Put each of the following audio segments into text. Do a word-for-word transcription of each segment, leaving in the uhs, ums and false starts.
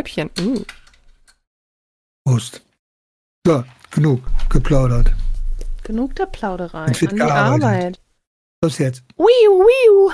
Stäbchen. Uh. Prost. So, genug geplaudert. Genug der Plauderei. Jetzt wird An die gearbeitet. Arbeit. Was jetzt? Wiu, wiu.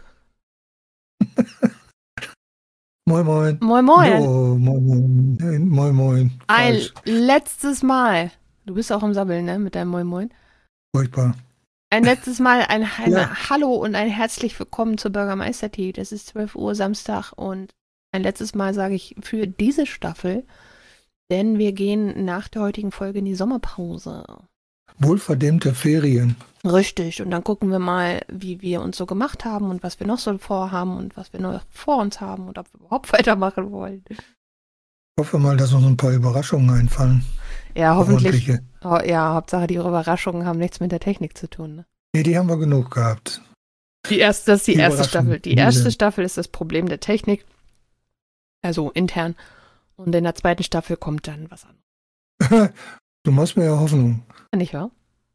Moin, moin. Moin, moin. Oh, moin, moin. Nein, moin, moin. Ein Falsch. letztes Mal. Du bist auch am Sabbeln, ne? Mit deinem Moin, moin. Furchtbar. Ein letztes Mal ein, ein Ja. Hallo und ein herzlich willkommen zur Bürgermeister-Tee. Das ist zwölf Uhr Samstag und ein letztes Mal sage ich für diese Staffel, denn wir gehen nach der heutigen Folge in die Sommerpause. Wohlverdiente Ferien. Richtig, und dann gucken wir mal, wie wir uns so gemacht haben und was wir noch so vorhaben und was wir noch vor uns haben und ob wir überhaupt weitermachen wollen. Ich hoffe mal, dass uns ein paar Überraschungen einfallen. Ja, hoffentlich. Ordentliche. Oh, ja, Hauptsache die Überraschungen haben nichts mit der Technik zu tun. Ne? Nee, die haben wir genug gehabt. Die erste, das ist die, Die erste Überraschung. Staffel. Die Diese. erste Staffel ist das Problem der Technik, also intern. Und in der zweiten Staffel kommt dann was anderes. Du machst mir ja Hoffnung. Nicht wahr?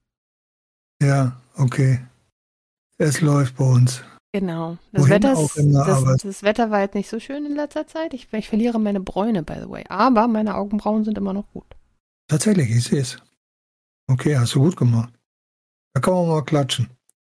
Ja, okay. Es läuft bei uns. Genau. Das Wohin Wetter, auch ist, in der das, Arbeit. das Wetter war jetzt nicht so schön in letzter Zeit. Ich, ich verliere meine Bräune, by the way. Aber meine Augenbrauen sind immer noch gut. Tatsächlich, ich sehe es. Okay, hast du gut gemacht. Da kann man mal klatschen.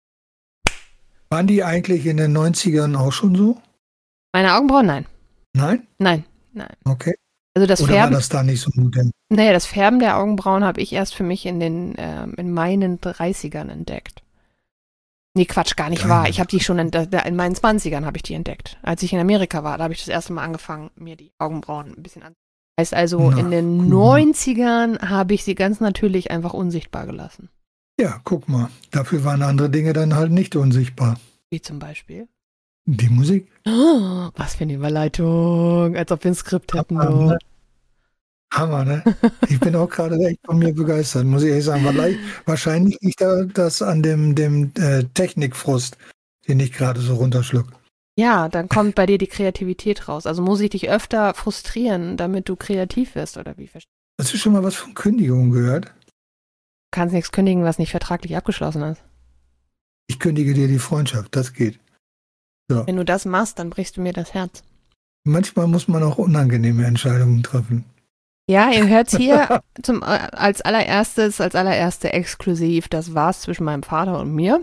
Waren die eigentlich in den neunzigern auch schon so? Meine Augenbrauen, nein. Nein? Nein, nein. Okay. Also das Oder war Färben, das da nicht so modern? naja, das Färben der Augenbrauen habe ich erst für mich in den, ähm, in meinen dreißigern entdeckt. Nee, Quatsch, gar nicht Geil. wahr. Ich habe die schon in, in meinen zwanzigern habe ich die entdeckt. Als ich in Amerika war, da habe ich das erste Mal angefangen, mir die Augenbrauen ein bisschen anzuziehen. Heißt also, Na, in den cool. neunzigern habe ich sie ganz natürlich einfach unsichtbar gelassen. Ja, guck mal. Dafür waren andere Dinge dann halt nicht unsichtbar. Wie zum Beispiel. Die Musik. Oh, was für eine Überleitung. Als ob wir ein Skript hätten. Hammer, du. ne? Hammer, ne? Ich bin auch gerade echt von mir begeistert, muss ich ehrlich sagen. Weil wahrscheinlich liegt da das an dem, dem äh, Technikfrust, den ich gerade so runterschluck. Ja, dann kommt bei dir die Kreativität raus. Also muss ich dich öfter frustrieren, damit du kreativ wirst, oder wie? Du Hast du schon mal was von Kündigung gehört? kannst nichts kündigen, was nicht vertraglich abgeschlossen ist. Ich kündige dir die Freundschaft, das geht. So. Wenn du das machst, dann brichst du mir das Herz. Manchmal muss man auch unangenehme Entscheidungen treffen. Ja, ihr hört's hier zum, äh, als allererstes, als allererste exklusiv. Das war's zwischen meinem Vater und mir.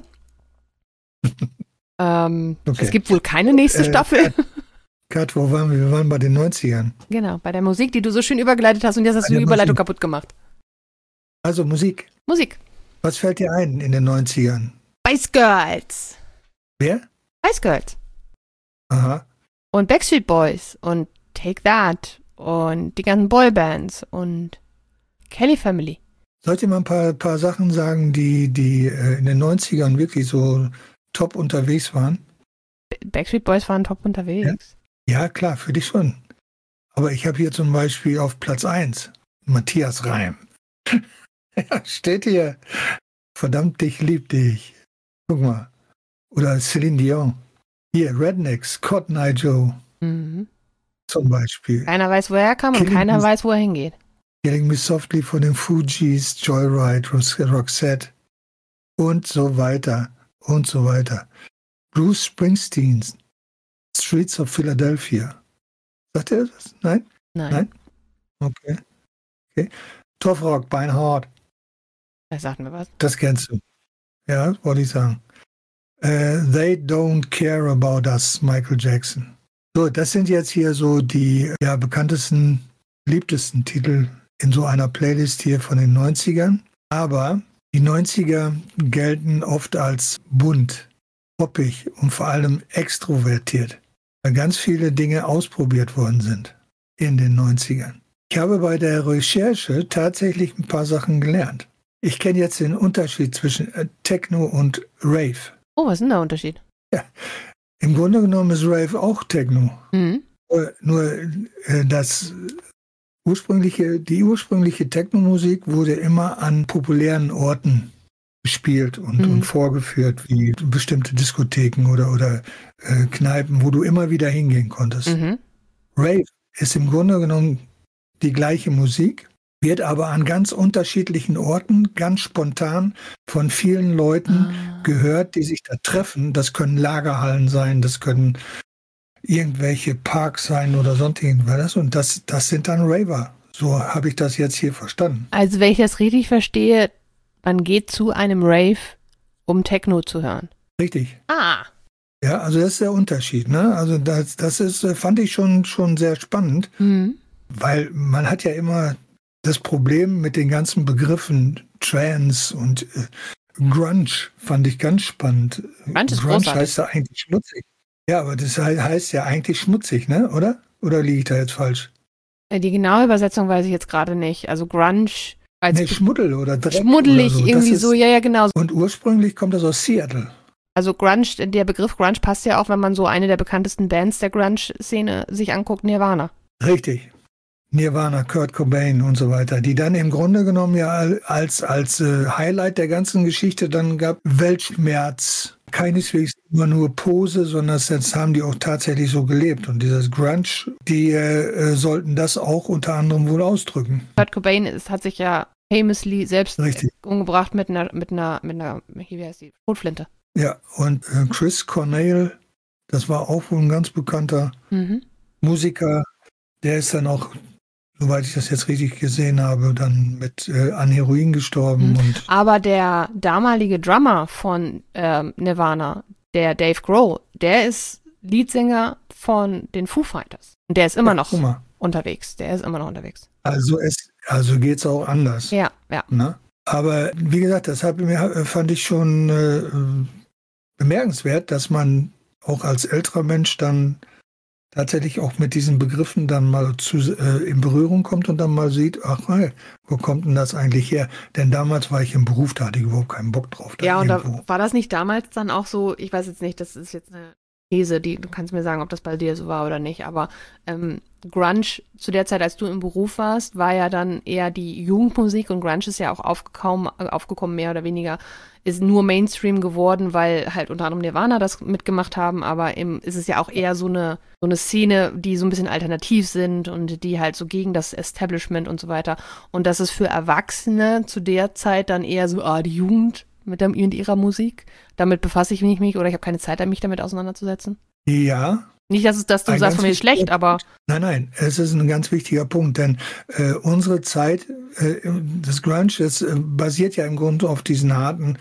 ähm, Okay. Es gibt wohl keine nächste Äh, Staffel. Kat, wo waren wir? Wir waren bei den neunzigern. Genau, bei der Musik, die du so schön übergeleitet hast und jetzt hast Bei du die der Überleitung Musik. kaputt gemacht. Also Musik. Musik. Was fällt dir ein in den neunzigern? Spice Girls. Wer? Spice Girls. Aha. Und Backstreet Boys und Take That und die ganzen Boybands und Kelly Family. Soll ich dir mal ein paar, paar Sachen sagen, die, die äh, in den neunzigern wirklich so top unterwegs waren? Backstreet Boys waren top unterwegs. Ja, klar, für dich schon. Aber ich habe hier zum Beispiel auf Platz eins Matthias Reim. Ja, steht hier. Verdammt, ich lieb dich. Guck mal. Oder Celine Dion. Hier, Rednecks, Cotton Eye Joe Mhm. zum Beispiel. Keiner weiß, wo er kam und Killing keiner Me- weiß, wo er hingeht. Killing Me Softly von den Fugees, Joyride, Ros- Roxette und so weiter und so weiter. Bruce Springsteen, Streets of Philadelphia. Sagt er das? Nein? Nein. Nein? Okay. okay. Tough Rock, Beinhard. Er sagt mir was. Das kennst du. Ja, wollte ich sagen. Äh, They Don't Care About Us, Michael Jackson. So, das sind jetzt hier so die ja, bekanntesten, beliebtesten Titel in so einer Playlist hier von den neunzigern. Aber die neunziger gelten oft als bunt, poppig und vor allem extrovertiert, weil ganz viele Dinge ausprobiert worden sind in den neunzigern. Ich habe bei der Recherche tatsächlich ein paar Sachen gelernt. Ich kenne jetzt den Unterschied zwischen äh, Techno und Rave. Oh, was ist denn der Unterschied? Im Grunde genommen ist Rave auch Techno. Mhm. Nur, nur äh, das ursprüngliche, die ursprüngliche Techno-Musik wurde immer an populären Orten gespielt und, Mhm. und vorgeführt, wie bestimmte Diskotheken oder, oder äh, Kneipen, wo du immer wieder hingehen konntest. Mhm. Rave ist im Grunde genommen die gleiche Musik, wird aber an ganz unterschiedlichen Orten, ganz spontan von vielen Leuten Ah. gehört, die sich da treffen. Das können Lagerhallen sein, das können irgendwelche Parks sein oder sonst irgendwas. Und das, das sind dann Raver. So habe ich das jetzt hier verstanden. Also wenn ich das richtig verstehe, man geht zu einem Rave, um Techno zu hören. Richtig. Ah. Ja, also das ist der Unterschied. Ne? Also das, das ist, fand ich schon, schon sehr spannend, Mhm. weil man hat ja immer das Problem mit den ganzen Begriffen Trance und äh, Grunge, fand ich ganz spannend. Grunge ist Grunge großartig. heißt ja eigentlich schmutzig. Ja, aber das he- heißt ja eigentlich schmutzig, ne? Oder? Oder liege ich da jetzt falsch? Die genaue Übersetzung weiß ich jetzt gerade nicht. Also Grunge als Nee, Schmuddel oder Dreck schmuddelig oder so. irgendwie Das ist, so, ja, ja, genau. Und ursprünglich kommt das aus Seattle. Also Grunge, der Begriff Grunge passt ja auch, wenn man so eine der bekanntesten Bands der Grunge-Szene sich anguckt, Nirvana. Richtig. Nirvana, Kurt Cobain und so weiter, die dann im Grunde genommen ja als, als äh, Highlight der ganzen Geschichte dann gab, Weltschmerz. Keineswegs immer nur Pose, sondern das haben die auch tatsächlich so gelebt. Und dieses Grunge, die äh, sollten das auch unter anderem wohl ausdrücken. Kurt Cobain ist, hat sich ja famously selbst Richtig. umgebracht mit einer, mit einer, mit einer, wie heißt die, Schrotflinte. Ja, und äh, Chris Cornell, das war auch wohl ein ganz bekannter Mhm. Musiker, der ist dann auch, soweit ich das jetzt richtig gesehen habe, dann mit äh, an Heroin gestorben. Mhm. Und Aber der damalige Drummer von ähm, Nirvana, der Dave Grohl, der ist Leadsänger von den Foo Fighters. Und der ist immer ja, noch guck mal. unterwegs. Der ist immer noch unterwegs. Also, es, also geht es auch anders. Ja, ja. Ne? Aber wie gesagt, das hat mir, fand ich schon äh, bemerkenswert, dass man auch als älterer Mensch dann tatsächlich auch mit diesen Begriffen dann mal zu, äh, in Berührung kommt und dann mal sieht, ach, hey, wo kommt denn das eigentlich her? Denn damals war ich im Beruf, da hatte ich überhaupt keinen Bock drauf. Da Ja, und irgendwo. da war das nicht damals dann auch so, ich weiß jetzt nicht, das ist jetzt eine These, die, du kannst mir sagen, ob das bei dir so war oder nicht, aber ähm, Grunge zu der Zeit, als du im Beruf warst, war ja dann eher die Jugendmusik und Grunge ist ja auch aufgekommen, aufgekommen mehr oder weniger, ist nur Mainstream geworden, weil halt unter anderem Nirvana das mitgemacht haben, aber im, ist es ja auch eher so eine, so eine Szene, die so ein bisschen alternativ sind und die halt so gegen das Establishment und so weiter. Und das ist für Erwachsene zu der Zeit dann eher so, ah, die Jugend mit, der, mit ihrer Musik. Damit befasse ich mich nicht oder ich habe keine Zeit, mich damit auseinanderzusetzen. Ja. Nicht, dass, es, dass du Ein sagst, von mir ist schlecht, wichtiger- aber Nein, nein, es ist ein ganz wichtiger Punkt, denn äh, unsere Zeit, äh, das Grunge, das äh, basiert ja im Grunde auf diesen harten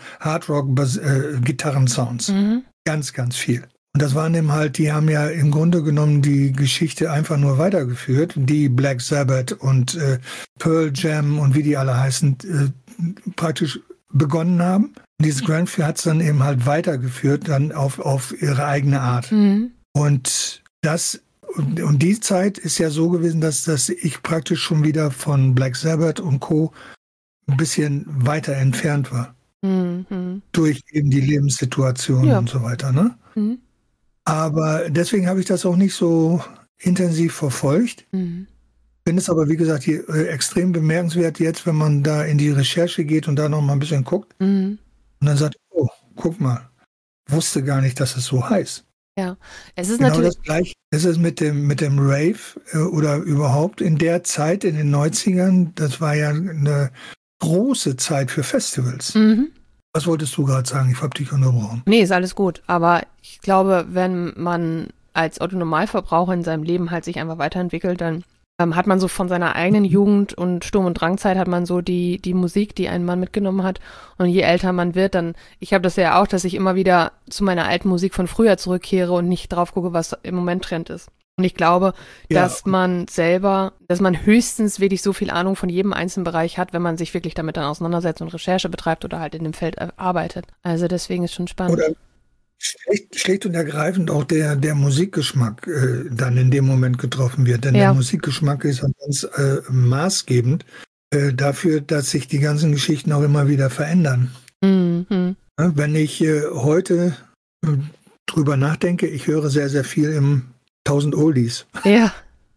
Hardrock-Gitarren-Sounds. mhm. Ganz, ganz viel. Und das waren eben halt, die haben ja im Grunde genommen die Geschichte einfach nur weitergeführt, die Black Sabbath und äh, Pearl Jam und wie die alle heißen, äh, praktisch begonnen haben. Und dieses Grunge hat es dann eben halt weitergeführt, dann auf, auf ihre eigene Art. Mhm. Und das und, und die Zeit ist ja so gewesen, dass, dass ich praktisch schon wieder von Black Sabbath und Co. ein bisschen weiter entfernt war. Mhm. Durch eben die Lebenssituation Ja. und so weiter. Ne? Mhm. Aber deswegen habe ich das auch nicht so intensiv verfolgt. Mhm. Finde es aber, wie gesagt, hier, äh, extrem bemerkenswert jetzt, wenn man da in die Recherche geht und da noch mal ein bisschen guckt. Mhm. Und dann sagt, oh, guck mal, wusste gar nicht, dass es so heißt. Ja, es ist Genau natürlich. das Gleiche ist es mit dem, mit dem Rave äh, oder überhaupt in der Zeit, in den neunzigern, das war ja eine große Zeit für Festivals. Mhm. Was wolltest du gerade sagen? Ich habe dich unterbrochen. Nee, ist alles gut. Aber ich glaube, wenn man als Otto-Normalverbraucher in seinem Leben halt sich einfach weiterentwickelt, dann ähm, hat man so von seiner eigenen Jugend und Sturm- und Drangzeit hat man so die, die Musik, die einen Mann mitgenommen hat. Und je älter man wird, dann, ich habe das ja auch, dass ich immer wieder zu meiner alten Musik von früher zurückkehre und nicht drauf gucke, was im Moment Trend ist. Und ich glaube, Ja. dass man selber, dass man höchstens wirklich so viel Ahnung von jedem einzelnen Bereich hat, wenn man sich wirklich damit dann auseinandersetzt und Recherche betreibt oder halt in dem Feld äh, arbeitet. Also deswegen ist schon spannend. Oder schlicht, schlicht und ergreifend auch der, der Musikgeschmack äh, dann in dem Moment getroffen wird. Denn Ja. der Musikgeschmack ist halt ganz äh, maßgebend äh, dafür, dass sich die ganzen Geschichten auch immer wieder verändern. Mhm. Ja, wenn ich äh, heute äh, drüber nachdenke, ich höre sehr, sehr viel im tausend Oldies. Ja.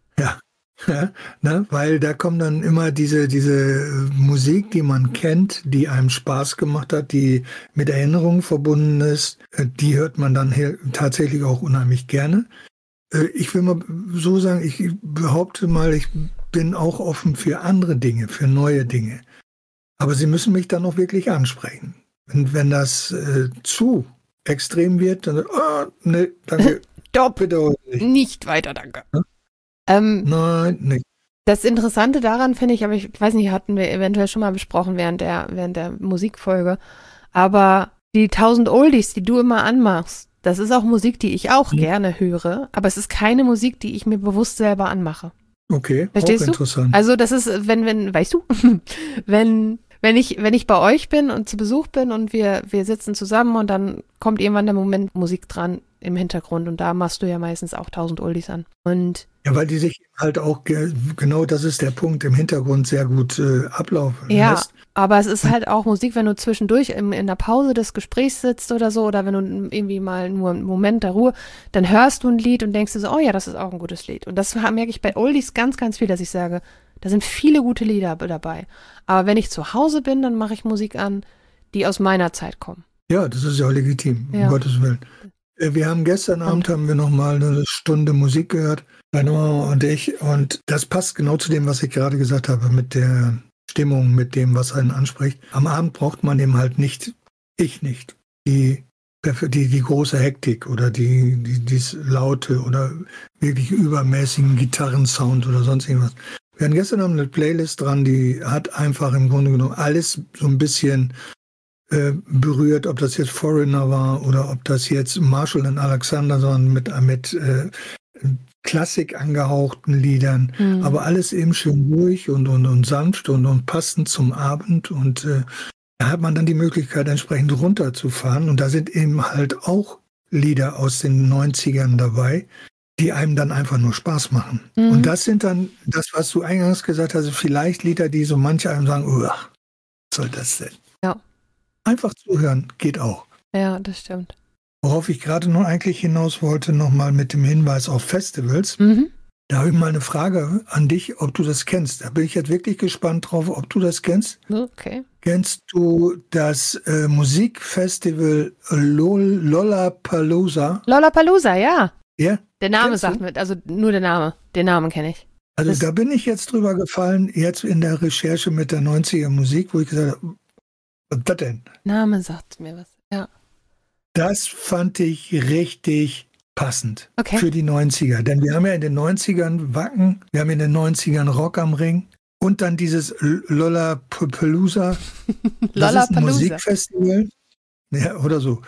Ja, ne? Weil da kommt dann immer diese, diese äh, Musik, die man kennt, die einem Spaß gemacht hat, die mit Erinnerungen verbunden ist, äh, die hört man dann hier tatsächlich auch unheimlich gerne. Äh, ich will mal so sagen, ich behaupte mal, ich bin auch offen für andere Dinge, für neue Dinge. Aber sie müssen mich dann auch wirklich ansprechen. Und wenn das äh, zu extrem wird, dann, ah, nee, danke, Stopp! Bitte nicht weiter, danke. Ja? Ähm, Nein, nicht. Das Interessante daran finde ich, aber ich weiß nicht, hatten wir eventuell schon mal besprochen während der, während der Musikfolge, aber die tausend Oldies, die du immer anmachst, das ist auch Musik, die ich auch Mhm. gerne höre, aber es ist keine Musik, die ich mir bewusst selber anmache. Okay, Verstehst auch du? interessant. Also das ist, wenn, wenn, weißt du, wenn, wenn ich, wenn ich bei euch bin und zu Besuch bin und wir, wir sitzen zusammen und dann kommt irgendwann der Moment Musik dran im Hintergrund und da machst du ja meistens auch tausend Oldies an. Und Ja, weil die sich halt auch, ge genau das ist der Punkt, im Hintergrund sehr gut äh, ablaufen ja, lässt. aber es ist halt auch Musik, wenn du zwischendurch im, in der Pause des Gesprächs sitzt oder so, oder wenn du irgendwie mal nur einen Moment der Ruhe, dann hörst du ein Lied und denkst dir so, oh ja, das ist auch ein gutes Lied. Und das merke ich bei Oldies ganz, ganz viel, dass ich sage, da sind viele gute Lieder dabei. Aber wenn ich zu Hause bin, dann mache ich Musik an, die aus meiner Zeit kommen. Ja, das ist ja auch legitim, um Ja. Gottes Willen. Äh, Wir haben gestern Abend haben wir noch mal eine Stunde Musik gehört, meine Mama und ich, und das passt genau zu dem, was ich gerade gesagt habe, mit der Stimmung, mit dem, was einen anspricht. Am Abend braucht man eben halt nicht, ich nicht, die, die, die große Hektik oder die, die, dieses laute oder wirklich übermäßigen Gitarrensound oder sonst irgendwas. Wir hatten gestern Abend eine Playlist dran, die hat einfach im Grunde genommen alles so ein bisschen äh, berührt, ob das jetzt Foreigner war oder ob das jetzt Marshall und Alexander waren mit, mit äh, Klassik angehauchten Liedern, Mhm. aber alles eben schön ruhig und, und, und sanft und, und passend zum Abend, und äh, da hat man dann die Möglichkeit, entsprechend runterzufahren, und da sind eben halt auch Lieder aus den neunzigern dabei, die einem dann einfach nur Spaß machen. Mhm. Und das sind dann, das, was du eingangs gesagt hast, vielleicht Lieder, die so manche einem sagen, uah, was soll das denn? Ja. Einfach zuhören geht auch. Ja, das stimmt. Worauf ich gerade noch eigentlich hinaus wollte, nochmal mit dem Hinweis auf Festivals. Mhm. Da habe ich mal eine Frage an dich, ob du das kennst. Da bin ich jetzt wirklich gespannt drauf, ob du das kennst. Okay. Kennst du das äh, Musikfestival Lol Lollapalooza? Lollapalooza, ja. Ja? Der Name Kennst du? sagt mir, also nur der Name. Den Namen kenne ich. Also Das- da bin ich jetzt drüber gefallen, jetzt in der Recherche mit der neunziger Musik, wo ich gesagt habe, was ist das denn? Name sagt mir was. Ja. Das fand ich richtig passend Okay. für die neunziger. Denn wir haben ja in den neunzigern Wacken, wir haben in den neunzigern Rock am Ring und dann dieses L- Lollapalooza. Das ist ein Lollapalooza. Musikfestival. Ja, oder so.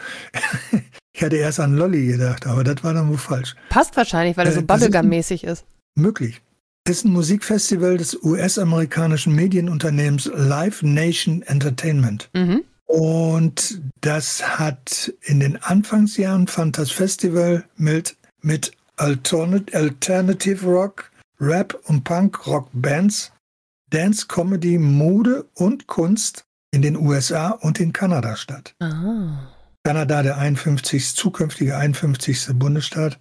Ich hatte erst an Lolli gedacht, aber das war dann wohl falsch. Passt wahrscheinlich, weil er Äh, so das ist ein- Bubblegum-mäßig ist. Möglich. Es ist ein Musikfestival des U S-amerikanischen Medienunternehmens Live Nation Entertainment. Mhm. Und das hat in den Anfangsjahren fand das Festival mit, mit Alternat Alternative Rock, Rap und Punk-Rock Bands, Dance, Comedy, Mode und Kunst in den U S A und in Kanada statt. Ah. Kanada der einundfünfzigste zukünftige einundfünfzigste Bundesstaat.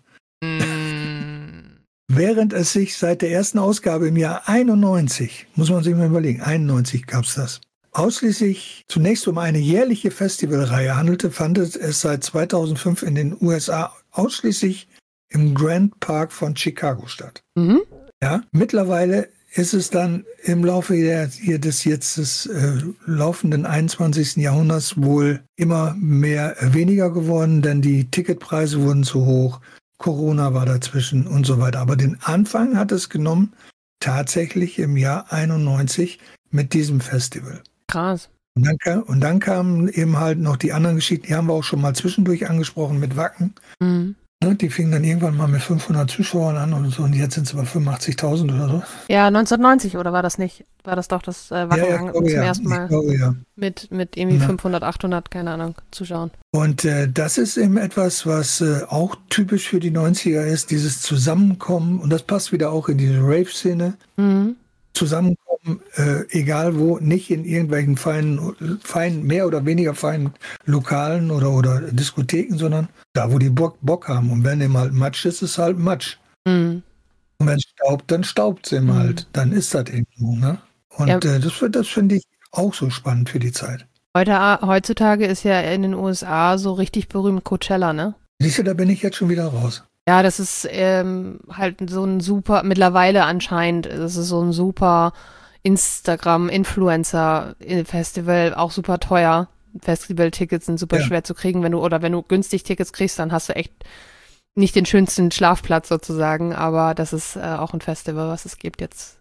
Mm. Während es sich seit der ersten Ausgabe im Jahr einundneunzig, muss man sich mal überlegen, einundneunzig gab es das, ausschließlich zunächst um eine jährliche Festivalreihe handelte, fand es seit zweitausendfünf in den U S A ausschließlich im Grand Park von Chicago statt. Mhm. Ja, mittlerweile ist es dann im Laufe der, hier des jetzt des äh, laufenden einundzwanzigsten Jahrhunderts wohl immer mehr äh, weniger geworden, denn die Ticketpreise wurden zu hoch, Corona war dazwischen und so weiter. Aber den Anfang hat es genommen, tatsächlich im Jahr einundneunzig mit diesem Festival. Krass. Und dann, kam, und dann kamen eben halt noch die anderen Geschichten, die haben wir auch schon mal zwischendurch angesprochen mit Wacken. Mhm. Ne, die fingen dann irgendwann mal mit fünfhundert Zuschauern an und so, und jetzt sind es über fünfundachtzigtausend oder so. Ja, neunzehnhundertneunzig, oder war das nicht? War das doch das äh, Wacken Ja, ja, ich glaube, zum ja. ersten Mal Ich glaube, ja. mit, mit irgendwie Ja. fünfhundert, achthundert, keine Ahnung, Zuschauern. Und äh, das ist eben etwas, was äh, auch typisch für die neunziger ist, dieses Zusammenkommen, und das passt wieder auch in diese Rave-Szene, Mhm. Zusammenkommen, äh, egal wo, nicht in irgendwelchen feinen, feinen, mehr oder weniger feinen Lokalen oder, oder Diskotheken, sondern da, wo die Bock, Bock haben. Und wenn eben halt Matsch ist, ist halt Matsch. Mhm. Und wenn es staubt, dann staubt es eben Mhm. halt. Dann ist das eben so. Ne? Und Ja. äh, das, das finde ich auch so spannend für die Zeit. Heute, heutzutage ist ja in den U S A so richtig berühmt Coachella, ne? Siehst du, da bin ich jetzt schon wieder raus. Ja, das ist ähm, halt so ein super, mittlerweile anscheinend, das ist so ein super Instagram-Influencer-Festival, auch super teuer. Festival-Tickets sind super Ja. schwer zu kriegen, wenn du, oder wenn du günstig Tickets kriegst, dann hast du echt nicht den schönsten Schlafplatz sozusagen, aber das ist äh, auch ein Festival, was es gibt jetzt.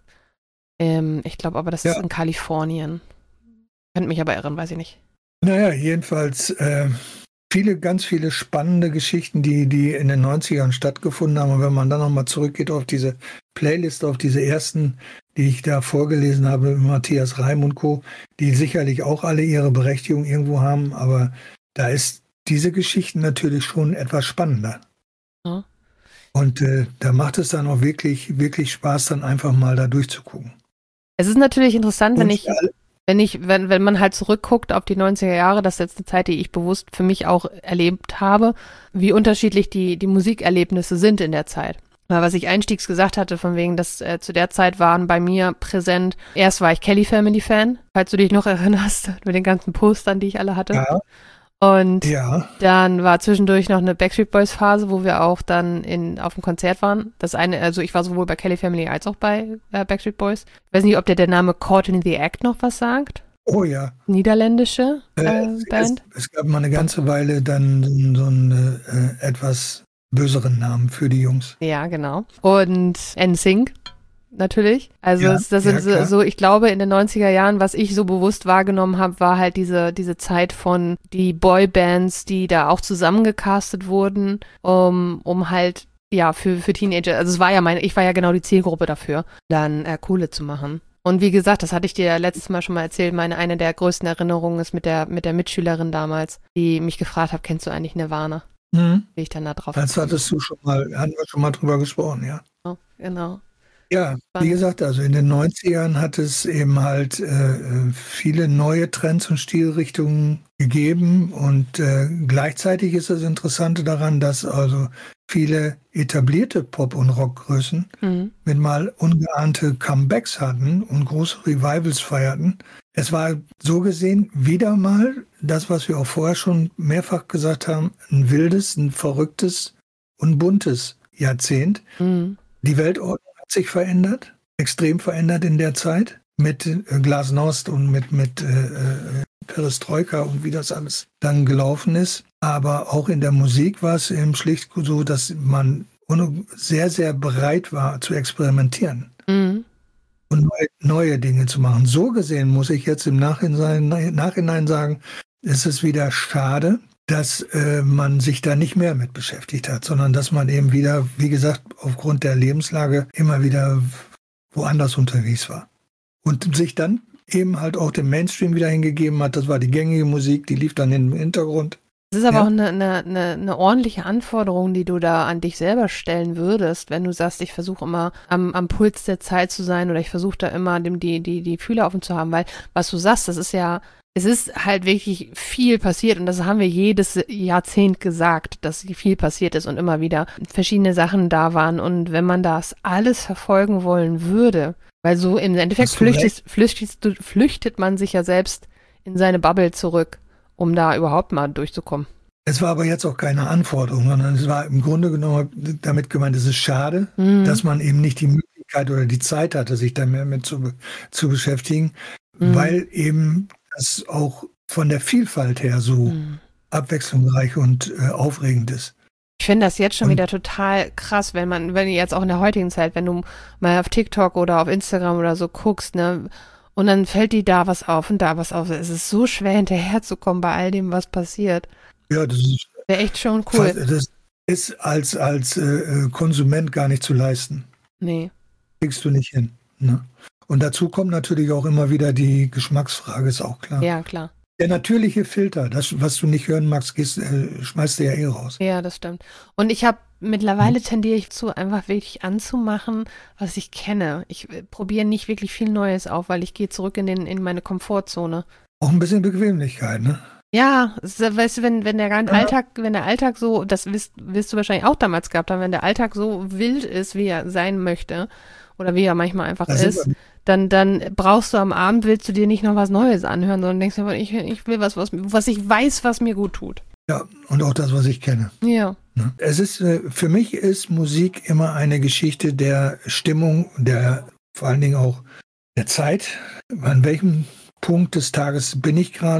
Ähm, ich glaube aber, das Ja. ist in Kalifornien. Könnte mich aber irren, weiß ich nicht. Naja, jedenfalls äh, viele, ganz viele spannende Geschichten, die, die in den neunzigern stattgefunden haben. Und wenn man dann nochmal zurückgeht auf diese Playlist, auf diese ersten, die ich da vorgelesen habe, Matthias Reim und Co., die sicherlich auch alle ihre Berechtigung irgendwo haben, aber da ist diese Geschichten natürlich schon etwas spannender. Ja. Und äh, da macht es dann auch wirklich, wirklich Spaß, dann einfach mal da durchzugucken. Es ist natürlich interessant, wenn Und ich, alle- wenn ich, wenn, wenn man halt zurückguckt auf die neunziger Jahre, das ist jetzt eine Zeit, die ich bewusst für mich auch erlebt habe, wie unterschiedlich die, die Musikerlebnisse sind in der Zeit. Weil was ich einstiegs gesagt hatte, von wegen, dass äh, zu der Zeit waren bei mir präsent, erst war ich Kelly Family Fan, falls du dich noch erinnerst, mit den ganzen Postern, die ich alle hatte. Ja, Und ja, dann war zwischendurch noch eine Backstreet Boys Phase, wo wir auch dann in, auf dem Konzert waren. Das eine, also ich war sowohl bei Kelly Family als auch bei äh, Backstreet Boys. Ich weiß nicht, ob dir der Name Caught in the Act noch was sagt. oh ja. Niederländische äh, Äh, Band. Es, es gab mal eine ganze Weile dann so einen äh, etwas böseren Namen für die Jungs. Ja, genau. Und N Sync natürlich. Also Ja, es, das ja, sind so, klar. so, ich glaube, in den neunziger Jahren, was ich so bewusst wahrgenommen habe, war halt diese, diese Zeit von die Boybands, die da auch zusammengecastet wurden, um, um halt, ja, für, für Teenager, also es war ja meine, ich war ja genau die Zielgruppe dafür, dann äh, Kohle zu machen. Und wie gesagt, das hatte ich dir ja letztes Mal schon mal erzählt, meine, eine der größten Erinnerungen ist mit der, mit der Mitschülerin damals, die mich gefragt hat, kennst du eigentlich Nirvana? Mhm. Wie ich dann da drauf Das hattest du schon mal, hatten wir schon mal drüber gesprochen, ja. Genau, genau. Ja, wie gesagt, also in den neunzigern hat es eben halt äh, viele neue Trends und Stilrichtungen gegeben und äh, gleichzeitig ist das Interessante daran, dass also viele etablierte Pop- und Rockgrößen Mhm. mit mal ungeahnte Comebacks hatten und große Revivals feierten. Es war so gesehen wieder mal das, was wir auch vorher schon mehrfach gesagt haben, ein wildes, ein verrücktes und buntes Jahrzehnt. Mhm. Die Weltordnung hat sich verändert, extrem verändert in der Zeit mit äh, Glasnost und mit, mit äh, Perestroika und wie das alles dann gelaufen ist. Aber auch in der Musik war es eben schlicht so, dass man sehr, sehr bereit war zu experimentieren Mhm. und neue, neue Dinge zu machen. So gesehen muss ich jetzt im Nachhinein, Nachhinein sagen, ist es wieder schade, dass äh, man sich da nicht mehr mit beschäftigt hat, sondern dass man eben wieder, wie gesagt, aufgrund der Lebenslage immer wieder woanders unterwegs war. Und sich dann eben halt auch dem Mainstream wieder hingegeben hat. Das war die gängige Musik, die lief dann im Hintergrund. Das ist aber Ja. auch eine, eine, eine, eine ordentliche Anforderung, die du da an dich selber stellen würdest, wenn du sagst, ich versuche immer am, am Puls der Zeit zu sein oder ich versuche da immer dem, die, die, die Fühler offen zu haben, weil was du sagst, das ist ja, es ist halt wirklich viel passiert und das haben wir jedes Jahrzehnt gesagt, dass viel passiert ist und immer wieder verschiedene Sachen da waren und wenn man das alles verfolgen wollen würde, weil so im Endeffekt Hast du flüchtet, flüchtet, flüchtet man sich ja selbst in seine Bubble zurück, um da überhaupt mal durchzukommen. Es war aber jetzt auch keine Anforderung, sondern es war im Grunde genommen damit gemeint, es ist schade, Mhm. dass man eben nicht die Möglichkeit oder die Zeit hatte, sich da mehr mit zu, zu beschäftigen, Mhm. weil eben das auch von der Vielfalt her so Mhm. abwechslungsreich und äh, aufregend ist. Ich finde das jetzt schon Und- wieder total krass, wenn man, wenn jetzt auch in der heutigen Zeit, wenn du mal auf TikTok oder auf Instagram oder so guckst, ne, und dann fällt dir da was auf und da was auf. Es ist so schwer hinterherzukommen bei all dem, was passiert. Ja, das ist, Wäre echt schon cool. fast, das ist als, als äh, Konsument gar nicht zu leisten. Nee. Kriegst du nicht hin. Ne? Und dazu kommt natürlich auch immer wieder die Geschmacksfrage, ist auch klar. Ja, klar. Der natürliche Filter, das, was du nicht hören magst, gehst, äh, schmeißt du ja eh raus. Ja, das stimmt. Und ich habe mittlerweile tendiere ich zu, einfach wirklich anzumachen, was ich kenne. Ich äh, probiere nicht wirklich viel Neues auf, weil ich gehe zurück in den, in meine Komfortzone. Auch ein bisschen Bequemlichkeit, ne? Ja, es ist, weißt du, wenn, wenn der ganze Ja. Alltag, wenn der Alltag so, das wirst, wirst du wahrscheinlich auch damals gehabt haben, wenn der Alltag so wild ist, wie er sein möchte, oder wie er manchmal einfach Da sind ist, wir- dann, dann brauchst du am Abend, willst du dir nicht noch was Neues anhören, sondern denkst dir, ich, ich will was, was, was ich weiß, was mir gut tut. Ja, und auch das, was ich kenne. Ja. Ne? Es ist, äh, für mich ist Musik immer eine Geschichte der Stimmung, der vor allen Dingen auch der Zeit. An welchem Punkt des Tages bin ich gerade?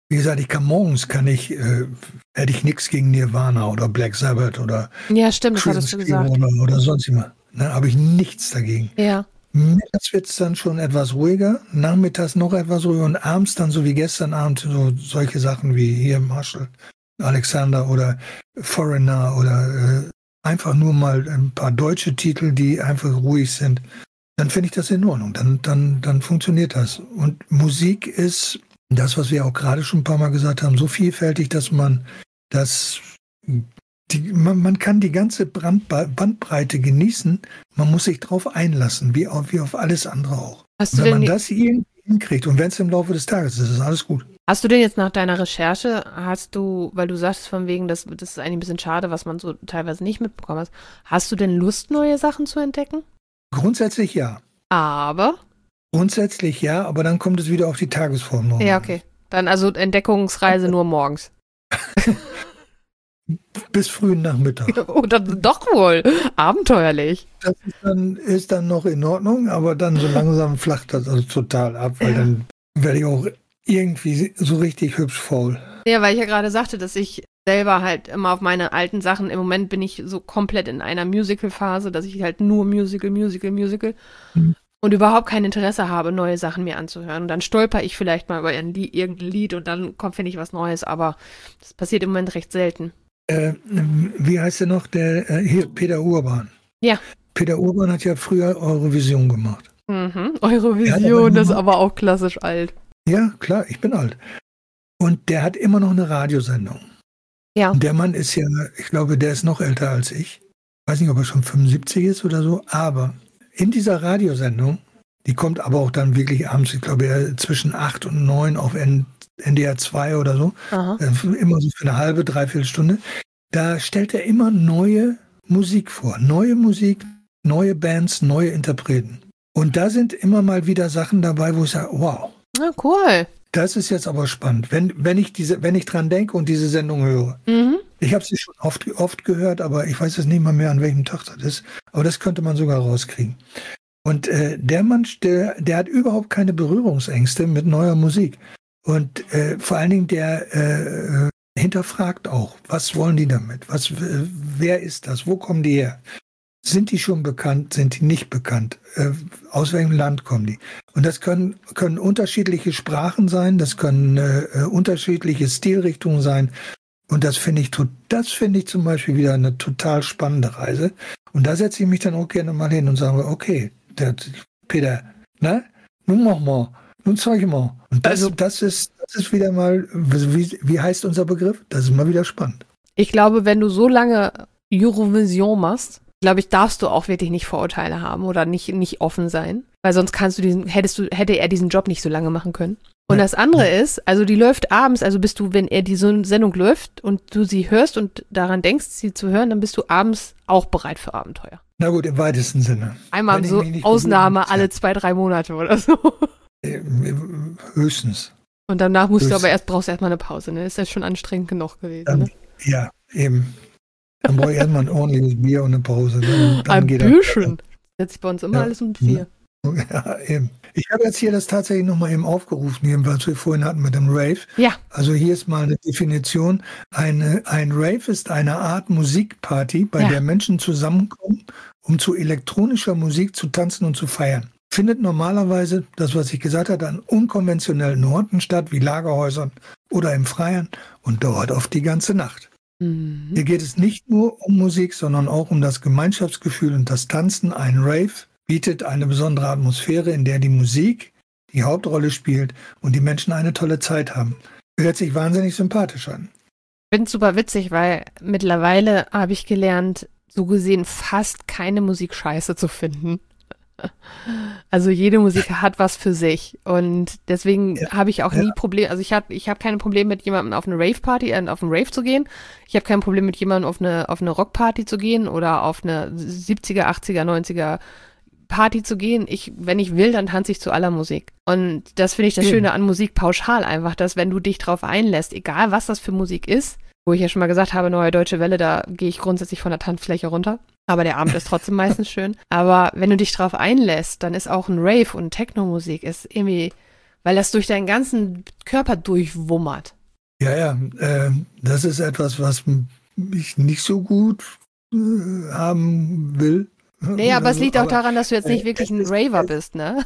wie gesagt, ich kann morgens, kann ich, äh, hätte ich nichts gegen Nirvana oder Black Sabbath oder Ja, stimmt, das hattest du gesagt. Oder, oder sonst immer. Ne, habe ich nichts dagegen. Ja. Mittags wird es dann schon etwas ruhiger, nachmittags noch etwas ruhiger und abends dann so wie gestern Abend so solche Sachen wie hier Marshall, Alexander oder Foreigner oder äh, einfach nur mal ein paar deutsche Titel, die einfach ruhig sind. Dann finde ich das in Ordnung. Dann, dann, dann funktioniert das. Und Musik ist das, was wir auch gerade schon ein paar Mal gesagt haben, so vielfältig, dass man das Die, man, man kann die ganze Brandba- Bandbreite genießen, man muss sich drauf einlassen, wie auf, wie auf alles andere auch. Hast du Wenn man denn, das irgendwie hinkriegt und wenn es im Laufe des Tages ist, ist alles gut. hast du denn jetzt nach deiner Recherche, hast du, weil du sagst von wegen, das, das ist eigentlich ein bisschen schade, was man so teilweise nicht mitbekommen hat, hast du denn Lust, neue Sachen zu entdecken? Grundsätzlich ja. Aber? Grundsätzlich ja, aber dann kommt es wieder auf die Tagesform noch. Ja, okay. Dann also Entdeckungsreise nur morgens. Bis frühen Nachmittag. Oder doch wohl. Abenteuerlich. Das ist dann, ist dann noch in Ordnung, aber dann so langsam flacht das also total ab, weil dann werde ich auch irgendwie so richtig hübsch faul. Ja, weil ich ja gerade sagte, dass ich selber halt immer auf meine alten Sachen, im Moment bin ich so komplett in einer Musical-Phase, dass ich halt nur Musical, Musical, Musical mhm. und überhaupt kein Interesse habe, neue Sachen mir anzuhören. Und dann stolper ich vielleicht mal über ein Lied, irgendein Lied und dann kommt, finde ich, was Neues, aber das passiert im Moment recht selten. Äh, wie heißt der noch? Der, äh, hier, Peter Urban. Ja. Peter Urban hat ja früher Eurovision gemacht. Mhm. Eurovision ist aber auch klassisch alt. Ja, klar, ich bin alt. Und der hat immer noch eine Radiosendung. Ja. Und der Mann ist ja, ich glaube, der ist noch älter als ich. Ich weiß nicht, ob er schon fünfundsiebzig ist oder so, aber in dieser Radiosendung, die kommt aber auch dann wirklich abends, ich glaube, zwischen acht und neun auf N D R zwei oder so, äh, immer so für eine halbe, dreiviertel Stunde, da stellt er immer neue Musik vor. Neue Musik, neue Bands, neue Interpreten. Und da sind immer mal wieder Sachen dabei, wo ich sage, wow. Ah, cool. Das ist jetzt aber spannend, wenn, wenn ich diese, wenn ich dran denke und diese Sendung höre. Mhm. Ich habe sie schon oft, oft gehört, aber ich weiß jetzt nicht mal mehr, an welchem Tag das ist. Aber das könnte man sogar rauskriegen. Und äh, der Mann, der, der hat überhaupt keine Berührungsängste mit neuer Musik. Und äh, vor allen Dingen, der äh, hinterfragt auch, was wollen die damit? Was, äh, wer ist das? Wo kommen die her? Sind die schon bekannt? Sind die nicht bekannt? Äh, aus welchem Land kommen die? Und das können, können unterschiedliche Sprachen sein, das können äh, unterschiedliche Stilrichtungen sein. Und das finde ich, das finde ich zum Beispiel wieder eine total spannende Reise. Und da setze ich mich dann auch gerne mal hin und sage, okay, der, Peter, na, nun mach mal. Nun zeig mal. Und das, also, das, ist, das ist wieder mal, wie, wie heißt unser Begriff? Das ist mal wieder spannend. Ich glaube, wenn du so lange Eurovision machst, glaube ich, darfst du auch wirklich nicht Vorurteile haben oder nicht, nicht offen sein. Weil sonst kannst du diesen, hättest du, hätte er diesen Job nicht so lange machen können. Und ja. Das andere ist, also die läuft abends, also bist du, wenn er diese Sendung läuft und du sie hörst und daran denkst, sie zu hören, dann bist du abends auch bereit für Abenteuer. Na gut, im weitesten Sinne. Einmal so Ausnahme alle zwei, drei Monate oder so. Höchstens. Und danach musst Höchstens. du aber erst, brauchst du erstmal eine Pause, ne? Ist ja schon anstrengend genug gewesen, dann, ne? Ja, eben. Dann brauche ich erstmal ein ordentliches Bier und eine Pause. Dann, dann ein geht Bierchen. Setzt sich bei uns immer ja. alles um vier. Ja, eben. Ich habe jetzt hier das tatsächlich nochmal eben aufgerufen, was wir vorhin hatten mit dem Rave. Ja. Also hier ist mal eine Definition. Eine, ein Rave ist eine Art Musikparty, bei ja. der Menschen zusammenkommen, um zu elektronischer Musik zu tanzen und zu feiern. Findet normalerweise, das was ich gesagt hatte, an unkonventionellen Orten statt, wie Lagerhäusern oder im Freien und dauert oft die ganze Nacht. Mhm. Hier geht es nicht nur um Musik, sondern auch um das Gemeinschaftsgefühl und das Tanzen. Ein Rave bietet eine besondere Atmosphäre, in der die Musik die Hauptrolle spielt und die Menschen eine tolle Zeit haben. Hört sich wahnsinnig sympathisch an. Ich finde es super witzig, weil mittlerweile habe ich gelernt, so gesehen fast keine Musik scheiße zu finden. Also jede Musik hat was für sich und deswegen ja, habe ich auch ja. nie Probleme, also ich habe ich hab keine Probleme mit jemandem auf eine Rave-Party, äh, auf einen Rave zu gehen. Ich habe kein Problem mit jemandem auf eine, auf eine Rock-Party zu gehen oder auf eine siebziger, achtziger, neunziger Party zu gehen. Ich, wenn ich will, dann tanze ich zu aller Musik. Und das finde ich das Schöne an Musik pauschal einfach, dass wenn du dich drauf einlässt, egal was das für Musik ist, wo ich ja schon mal gesagt habe, Neue Deutsche Welle, da gehe ich grundsätzlich von der Tanzfläche runter. Aber der Abend ist trotzdem meistens schön. Aber wenn du dich drauf einlässt, dann ist auch ein Rave und Techno-Musik ist irgendwie, weil das durch deinen ganzen Körper durchwummert. Ja, ja, äh, das ist etwas, was ich nicht so gut äh, haben will. Nee, aber Oder es so. liegt auch Aber daran, dass du jetzt nicht äh, wirklich es ein ist Raver es bist, ne?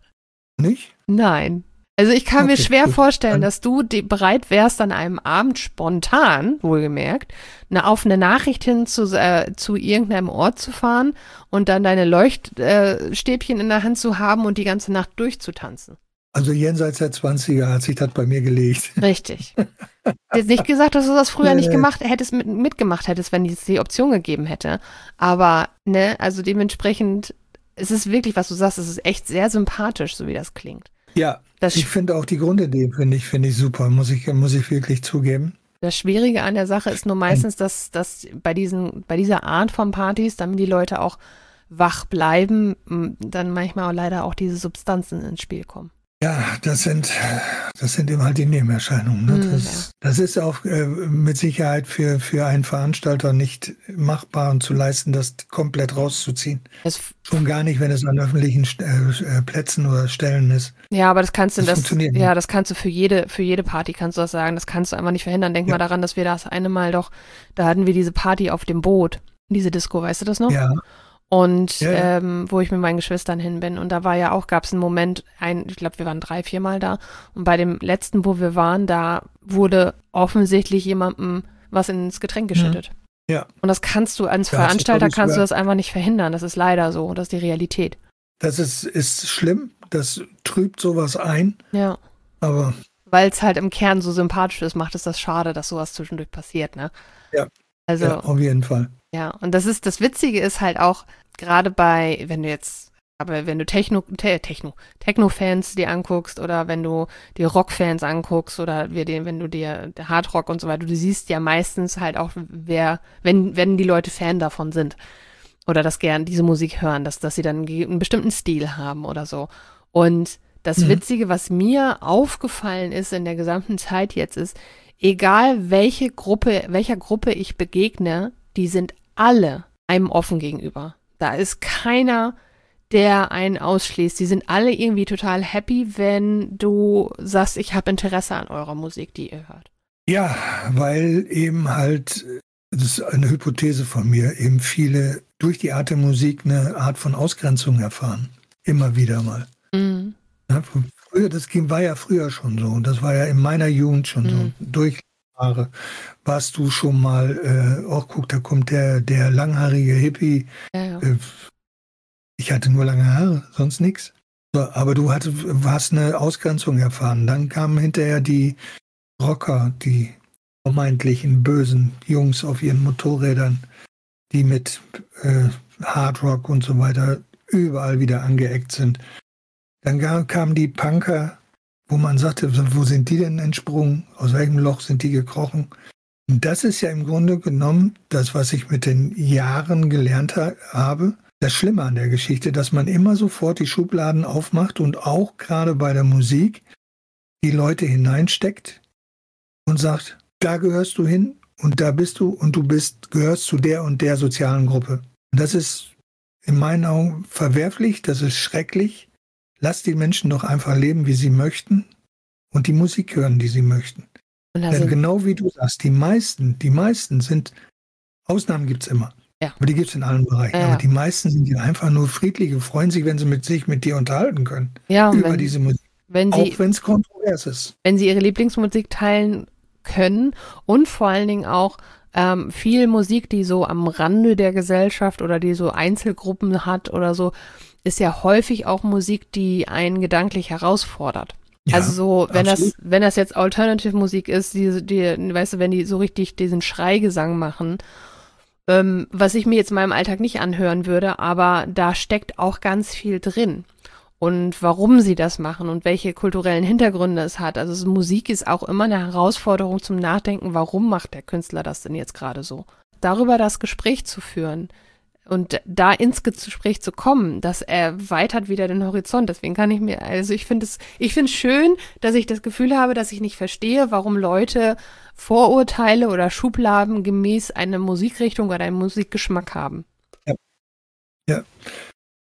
nicht? Nein. Also ich kann mir Okay, schwer gut. vorstellen, Dann, dass du die, bereit wärst, an einem Abend spontan, wohlgemerkt, eine, auf eine Nachricht hin zu, äh, zu irgendeinem Ort zu fahren und dann deine Leuchtstäbchen äh, Stäbchen in der Hand zu haben und die ganze Nacht durchzutanzen. also jenseits der Zwanziger hat sich das bei mir gelegt. Richtig. Jetzt nicht gesagt, dass du das früher nicht Äh, gemacht hättest, mit, mitgemacht hättest, wenn es die Option gegeben hätte. Aber, ne, also dementsprechend, es ist wirklich, was du sagst, es ist echt sehr sympathisch, so wie das klingt. ja, Das, ich finde auch die Grundidee, finde ich, finde ich super, muss ich, muss ich wirklich zugeben. das Schwierige an der Sache ist nur Und meistens, dass, dass bei diesen, bei dieser Art von Partys, damit die Leute auch wach bleiben, m, dann manchmal auch leider auch diese Substanzen ins Spiel kommen. ja, das sind, das sind eben halt die Nebenerscheinungen. Ne? Mm, ja. Das, das ist auch äh, mit Sicherheit für, für einen Veranstalter nicht machbar und zu leisten, das komplett rauszuziehen. Das, Schon gar nicht, wenn es an öffentlichen äh, äh, Plätzen oder Stellen ist. ja, aber das kannst du, Das das, funktioniert ja, nicht. das kannst du für jede, für jede Party kannst du das sagen. Das kannst du einfach nicht verhindern. Denk Ja, mal daran, dass wir das eine Mal doch, da hatten wir diese Party auf dem Boot, diese Disco, weißt du das noch? ja, Und ja, ja. ähm, wo ich mit meinen Geschwistern hin bin. Und da war ja auch, gab es einen Moment, ein, ich glaube, wir waren drei, viermal da. Und bei dem letzten, wo wir waren, da wurde offensichtlich jemandem was ins Getränk geschüttet. Ja, Und das kannst du als da hast du, Veranstalter glaube ich, kannst du sogar, das einfach nicht verhindern. Das ist leider so. Das ist die Realität. das ist, ist schlimm, das trübt sowas ein, Ja. aber Weil es halt im Kern so sympathisch ist, macht es das schade, dass sowas zwischendurch passiert, ne? ja, Also, ja, auf jeden Fall. ja. Und das ist, das Witzige ist halt auch, gerade bei, wenn du jetzt, aber wenn du Techno, Te, Techno, Techno-Fans dir anguckst oder wenn du dir Rock-Fans anguckst oder wir den, wenn du dir der Hardrock und so weiter, du siehst ja meistens halt auch, wer, wenn, wenn die Leute Fan davon sind oder das gern diese Musik hören, dass, dass sie dann einen bestimmten Stil haben oder so. Und das Mhm. Witzige, was mir aufgefallen ist in der gesamten Zeit jetzt ist, egal welche Gruppe, welcher Gruppe ich begegne, die sind alle einem offen gegenüber. Da ist keiner, der einen ausschließt. Die sind alle irgendwie total happy, wenn du sagst, ich habe Interesse an eurer Musik, die ihr hört. Ja, weil eben halt, das ist eine Hypothese von mir, eben viele durch die Art der Musik eine Art von Ausgrenzung erfahren. Immer wieder mal. Mhm. Ja, früher, das ging, war ja früher schon so. Und das war ja in meiner Jugend schon Mhm. so. Durch Jahre warst du schon mal, äh, auch guck, da kommt der, der langhaarige Hippie. Ja, ja. Äh, ich hatte nur lange Haare, sonst nichts. So, aber du hattest, hast eine Ausgrenzung erfahren. Dann kamen hinterher die Rocker, die vermeintlichen bösen Jungs auf ihren Motorrädern, die mit äh, Hardrock und so weiter überall wieder angeeckt sind. Dann ga- kamen die Punker, wo man sagte, wo sind die denn entsprungen? Aus welchem Loch sind die gekrochen? Und das ist ja im Grunde genommen das, was ich mit den Jahren gelernt ha- habe. Das Schlimme an der Geschichte, dass man immer sofort die Schubladen aufmacht und auch gerade bei der Musik die Leute hineinsteckt und sagt, da gehörst du hin und da bist du und du bist, gehörst zu der und der sozialen Gruppe. Und das ist in meinen Augen verwerflich, das ist schrecklich. Lasst die Menschen doch einfach leben, wie sie möchten und die Musik hören, die sie möchten. Und da Denn sind, genau wie du sagst, die meisten, die meisten sind, Ausnahmen gibt es immer, ja. aber die gibt es in allen Bereichen. Ja, ja. Aber die meisten sind ja einfach nur friedliche, freuen sich, wenn sie mit sich mit dir unterhalten können Ja, und über wenn, diese Musik, wenn sie, auch wenn es kontrovers ist. wenn sie ihre Lieblingsmusik teilen können und vor allen Dingen auch ähm, viel Musik, die so am Rande der Gesellschaft oder die so Einzelgruppen hat oder so, ist ja häufig auch Musik, die einen gedanklich herausfordert. Ja, Also so, wenn absolut. das, wenn das jetzt Alternative Musik ist, die, die, weißt du, wenn die so richtig diesen Schreigesang machen, ähm, was ich mir jetzt in meinem Alltag nicht anhören würde, aber da steckt auch ganz viel drin. Und warum sie das machen und welche kulturellen Hintergründe es hat. Also Musik ist auch immer eine Herausforderung zum Nachdenken, warum macht der Künstler das denn jetzt gerade so? Darüber das Gespräch zu führen und da ins Gespräch zu kommen, das erweitert wieder den Horizont. Deswegen kann ich mir, also ich finde es, ich finde es schön, dass ich das Gefühl habe, dass ich nicht verstehe, warum Leute Vorurteile oder Schubladen gemäß einer Musikrichtung oder einem Musikgeschmack haben. Ja. Ja.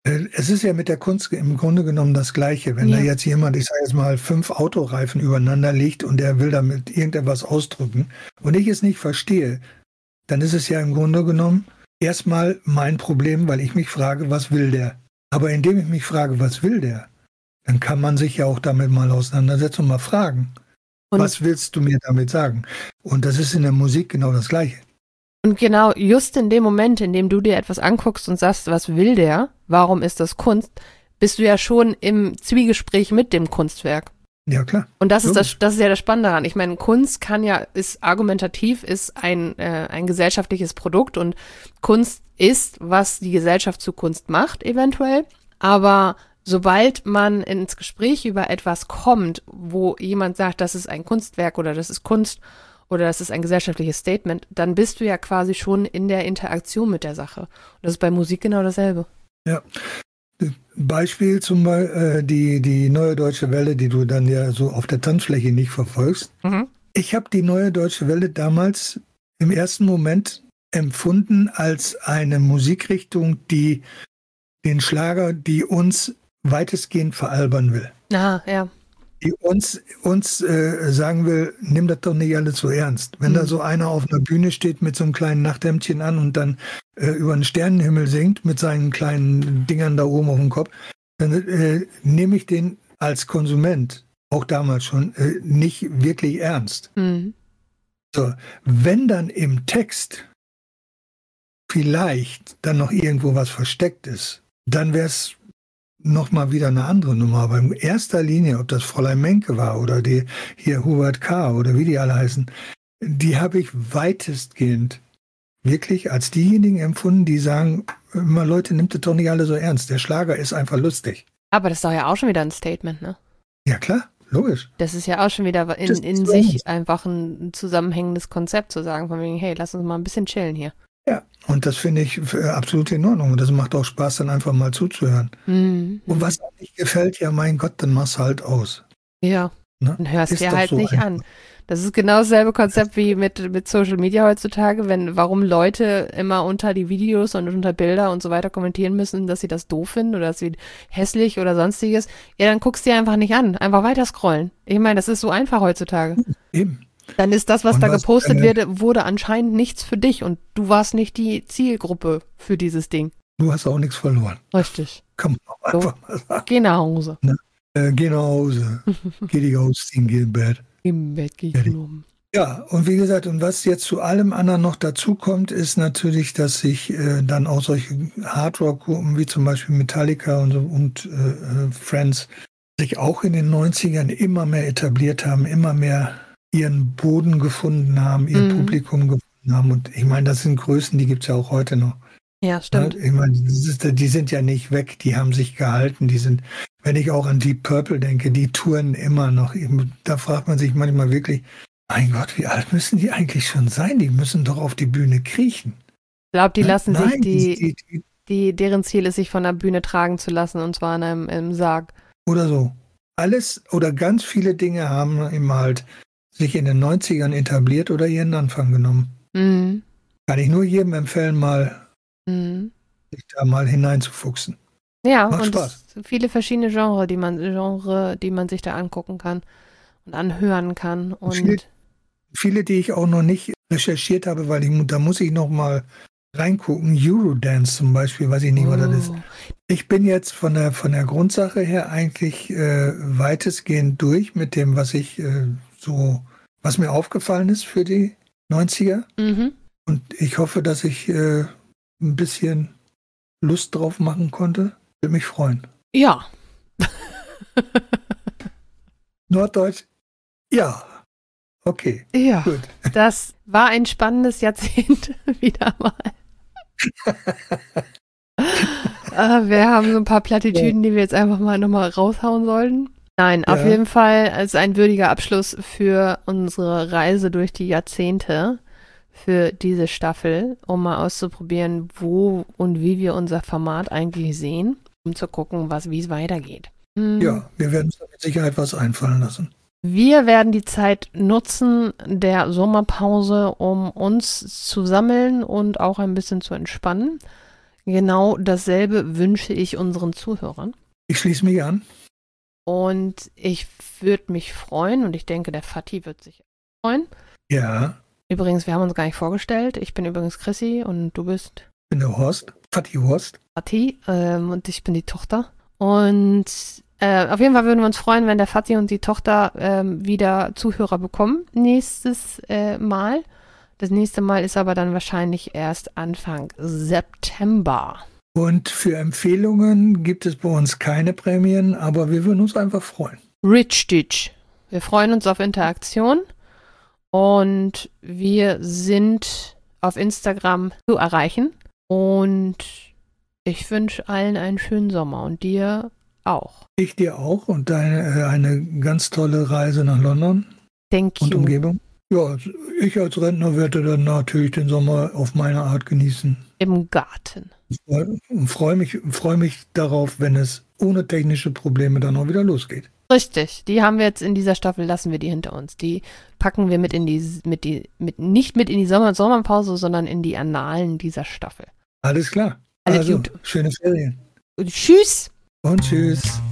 Es ist ja mit der Kunst im Grunde genommen das Gleiche. Wenn Ja. da jetzt jemand, ich sage jetzt mal, fünf Autoreifen übereinander legt und der will damit irgendetwas ausdrücken und ich es nicht verstehe, dann ist es ja im Grunde genommen erstmal mein Problem, weil ich mich frage, was will der? Aber indem ich mich frage, was will der, dann kann man sich ja auch damit mal auseinandersetzen und mal fragen, Und, was willst du mir damit sagen? Und das ist in der Musik genau das Gleiche. und genau, just in dem Moment, in dem du dir etwas anguckst und sagst, was will der, warum ist das Kunst, bist du ja schon im Zwiegespräch mit dem Kunstwerk. Ja, klar. Und das ist, Logisch. das, das ist ja das Spannende daran. Ich meine, Kunst kann ja, ist argumentativ, ist ein, äh, ein gesellschaftliches Produkt und Kunst ist, was die Gesellschaft zu Kunst macht, eventuell. Aber sobald man ins Gespräch über etwas kommt, wo jemand sagt, das ist ein Kunstwerk oder das ist Kunst oder das ist ein gesellschaftliches Statement, dann bist du ja quasi schon in der Interaktion mit der Sache. Und das ist bei Musik genau dasselbe. Ja. Beispiel zum Beispiel äh, die, die Neue Deutsche Welle, die du dann ja so auf der Tanzfläche nicht verfolgst. Mhm. Ich habe die Neue Deutsche Welle damals im ersten Moment empfunden als eine Musikrichtung, die den Schlager, die uns weitestgehend veralbern will. Ah, ja. Die uns, uns äh, sagen will, nimm das doch nicht alles so ernst. Wenn Mhm. da so einer auf einer Bühne steht mit so einem kleinen Nachthemdchen an und dann äh, über den Sternenhimmel singt mit seinen kleinen Dingern da oben auf dem Kopf, dann äh, nehme ich den als Konsument, auch damals schon, äh, nicht wirklich ernst. Mhm. So, wenn dann im Text vielleicht dann noch irgendwo was versteckt ist, dann wäre es nochmal wieder eine andere Nummer. Aber in erster Linie, ob das Fräulein Menke war oder die hier Hubert K. oder wie die alle heißen, die habe ich weitestgehend wirklich als diejenigen empfunden, die sagen, immer Leute, nimmt das doch nicht alle so ernst. Der Schlager ist einfach lustig. Aber das ist doch ja auch schon wieder ein Statement, ne? Ja klar, logisch. Das ist ja auch schon wieder in, Das in ist so sich ernst. einfach ein zusammenhängendes Konzept, zu sagen von wegen, hey, lass uns mal ein bisschen chillen hier. Ja, und das finde ich äh, absolut in Ordnung. Und das macht auch Spaß, dann einfach mal zuzuhören. Mhm. Und was auch nicht gefällt, ja mein Gott, dann mach's halt aus. Ja, Ne? dann hörst Ist dir doch halt so nicht einfach. an. Das ist genau dasselbe Konzept wie mit, mit Social Media heutzutage, wenn, warum Leute immer unter die Videos und unter Bilder und so weiter kommentieren müssen, dass sie das doof finden oder dass sie hässlich oder sonstiges. Ja, dann guckst du dir einfach nicht an. Einfach weiter scrollen. Ich meine, das ist so einfach heutzutage. Eben. Dann ist das, was Und da was, gepostet äh, wird, wurde anscheinend nichts für dich und du warst nicht die Zielgruppe für dieses Ding. Du hast auch nichts verloren. Richtig. Kann man auch So. einfach mal sagen. Geh nach Hause. Äh, geh nach Hause. Geh dich ausziehen, geh ins Bett. Im Bett geh ich Fertig. um. Ja, und wie gesagt, und was jetzt zu allem anderen noch dazu kommt, ist natürlich, dass sich äh, dann auch solche Hardrock-Gruppen wie zum Beispiel Metallica und, so, und äh, Friends sich auch in den neunzigern immer mehr etabliert haben, immer mehr ihren Boden gefunden haben, ihr Mhm. Publikum gefunden haben. Und ich meine, das sind Größen, die gibt es ja auch heute noch. Ja, stimmt. Ja, ich meine, das ist, die sind ja nicht weg, die haben sich gehalten, die sind, wenn ich auch an Deep Purple denke, die touren immer noch. Da fragt man sich manchmal wirklich, mein Gott, wie alt müssen die eigentlich schon sein? Die müssen doch auf die Bühne kriechen. Ich glaube, die lassen Nein, sich die, die, die, die, deren Ziel ist, sich von der Bühne tragen zu lassen und zwar in einem, im Sarg. oder so. Alles oder ganz viele Dinge haben eben halt sich in den neunzigern etabliert oder ihren Anfang genommen. Mhm. Kann ich nur jedem empfehlen, mal Mhm. sich da mal hineinzufuchsen. Ja, Macht und Spaß. es sind viele verschiedene Genre, die man, Genre, die man sich da angucken kann und anhören kann. Und Viel- Viele, die ich auch noch nicht recherchiert habe, weil ich, da muss ich noch mal reingucken. Eurodance zum Beispiel, weiß ich nicht, was das ist. Oh. Ich bin jetzt von der, von der Grundsache her eigentlich äh, weitestgehend durch mit dem, was ich äh, so, was mir aufgefallen ist für die neunziger. Mhm. Und ich hoffe, dass ich äh, ein bisschen Lust drauf machen konnte. Würde mich freuen. Ja. Norddeutsch? Ja. Okay, Ja. gut. Das war ein spannendes Jahrzehnt wieder mal. äh, wir haben so ein paar Plattitüden, die wir jetzt einfach mal nochmal raushauen sollten. Nein, auf Ja. jeden Fall als ein würdiger Abschluss für unsere Reise durch die Jahrzehnte, für diese Staffel, um mal auszuprobieren, wo und wie wir unser Format eigentlich sehen, um zu gucken, was wie es weitergeht. Hm. Ja, wir werden uns da mit Sicherheit was einfallen lassen. Wir werden die Zeit nutzen der Sommerpause, um uns zu sammeln und auch ein bisschen zu entspannen. Genau dasselbe wünsche ich unseren Zuhörern. Ich schließe mich an. Und ich würde mich freuen, und ich denke, der Fatih wird sich freuen. Ja. Übrigens, wir haben uns gar nicht vorgestellt. Ich bin übrigens Chrissy und du bist? Ich bin der Horst, Fatih Horst. Fatih, ähm, und ich bin die Tochter. Und äh, auf jeden Fall würden wir uns freuen, wenn der Fatih und die Tochter ähm, wieder Zuhörer bekommen nächstes äh, Mal. Das nächste Mal ist aber dann wahrscheinlich erst Anfang September. Und für Empfehlungen gibt es bei uns keine Prämien, aber wir würden uns einfach freuen. Richtig. Wir freuen uns auf Interaktion und wir sind auf Instagram zu erreichen. Und ich wünsche allen einen schönen Sommer und dir auch. Ich dir auch und deine, eine ganz tolle Reise nach London Thank und you. Umgebung. Ja, ich als Rentner werde dann natürlich den Sommer auf meine Art genießen. Im Garten. Und freue mich, freue mich darauf, wenn es ohne technische Probleme dann auch wieder losgeht. Richtig, die haben wir jetzt in dieser Staffel, lassen wir die hinter uns. Die packen wir mit in die, mit die, mit, nicht mit in die Sommer Sommerpause, sondern in die Annalen dieser Staffel. Alles klar. Alles also, gut. schöne Ferien. Und tschüss. Und tschüss.